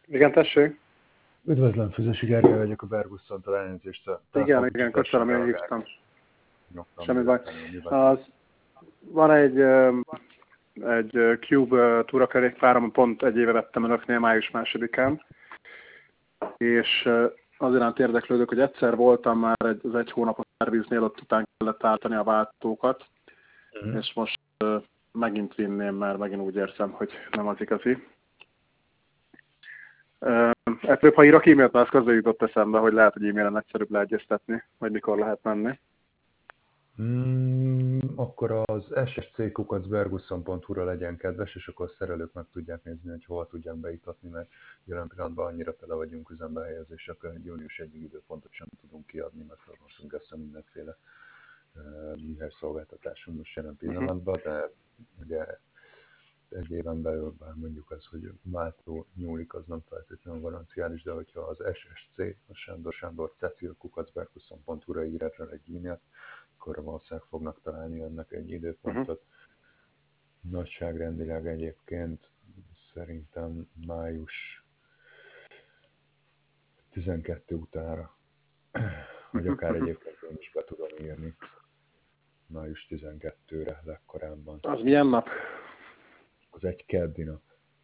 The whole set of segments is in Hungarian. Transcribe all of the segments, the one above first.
Igen, tessék? Üdvözlöm, Füzesi Gergely vagyok, a Bergusszon-tól elnézést a Igen, köszönöm, én hívtam. Nyomtam Semmi baj. véletlenül, mi van? Van egy Cube túrakerékpárom, pont egy éve vettem önöknél, május 2-án, és az iránt érdeklődök, hogy egyszer voltam már az egy hónapos szerviznél, ott után kellett állítani a váltókat, és most megint vinném, mert megint úgy érzem, hogy nem az igazi. Ettől, ha írok e-mailt, már az közben jutott eszembe, hogy lehet, hogy e-mailen egyszerűbb leegyeztetni, vagy mikor lehet menni. Akkor az ssc@bergusson.hu-ra legyen kedves, és akkor a szerelők meg tudják nézni, hogy hova tudják beitatni, mert jelen pillanatban annyira tele vagyunk üzembe helyezések, hogy június 1-ig időpontot sem tudunk kiadni, mert felhasználunk ezt a mindenféle műhelyszolgáltatásunk most jelen pillanatban, de ugye egy éven belül bár mondjuk az, hogy váltó nyúlik, az nem feltétlenül garanciális, de hogyha az SSC, a Sándor Cecil@bergusson.hu-ra ír erre egy e-mailt, akkor valószínűleg fognak találni ennek egy időpontot. Nagyságrendileg egyébként szerintem május 12 utára, vagy akár egyébként én is be tudom írni május 12-re legkorábban. Az milyen nap? Az egy keddi nap.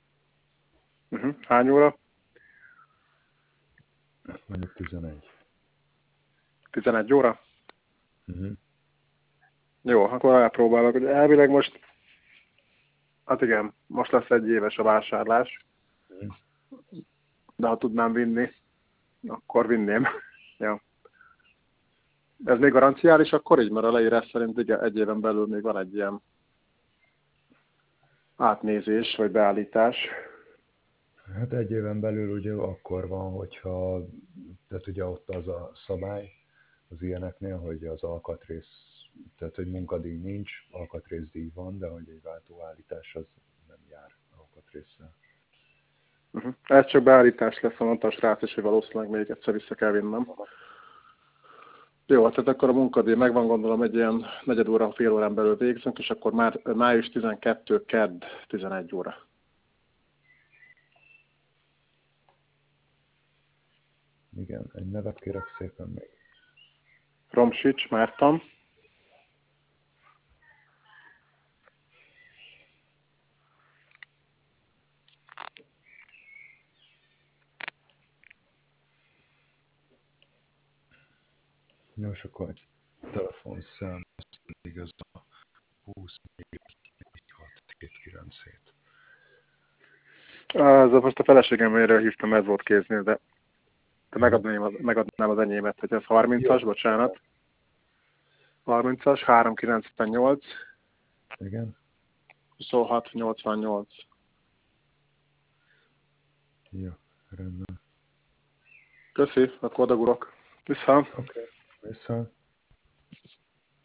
Hány óra? Mondjuk 11. 11 óra? Jó, akkor elpróbálok. Hogy elvileg most, hát igen, most lesz egy éves a vásárlás, de ha tudnám vinni, akkor vinném. Ja. Ez még garanciális akkor így, mert a leírás szerint igen, egy éven belül még van egy ilyen átnézés, vagy beállítás. Hát egy éven belül ugye akkor van, hogyha, tehát ugye ott az a szabály az ilyeneknél, hogy az alkatrész, tehát hogy munkadíj nincs, alkatrészdíj van, de hogy egy váltóállítás az nem jár alkatrésszel. Ez csak beállítás lesz, mondta a srác, és hogy valószínűleg még egyszer vissza kell vinnem. Jó, tehát akkor a munkadíj megvan, gondolom egy ilyen negyed óra, fél órán belül végzünk, és akkor már május 12, kedd 11 óra. Igen, egy nevet kérek szépen még. Romsics Márton. Jó, és akkor egy telefonszám, pedig ez a 24-6-797. Most a feleségemről hívtam, ez volt kéznél, de megadnám az enyémet, hogy ez 30-as, jó. Bocsánat. 30-as, 398. Igen. 26-88. Jó, rendben. Köszi, akkor odagurok. Vissza. Oké, vissza.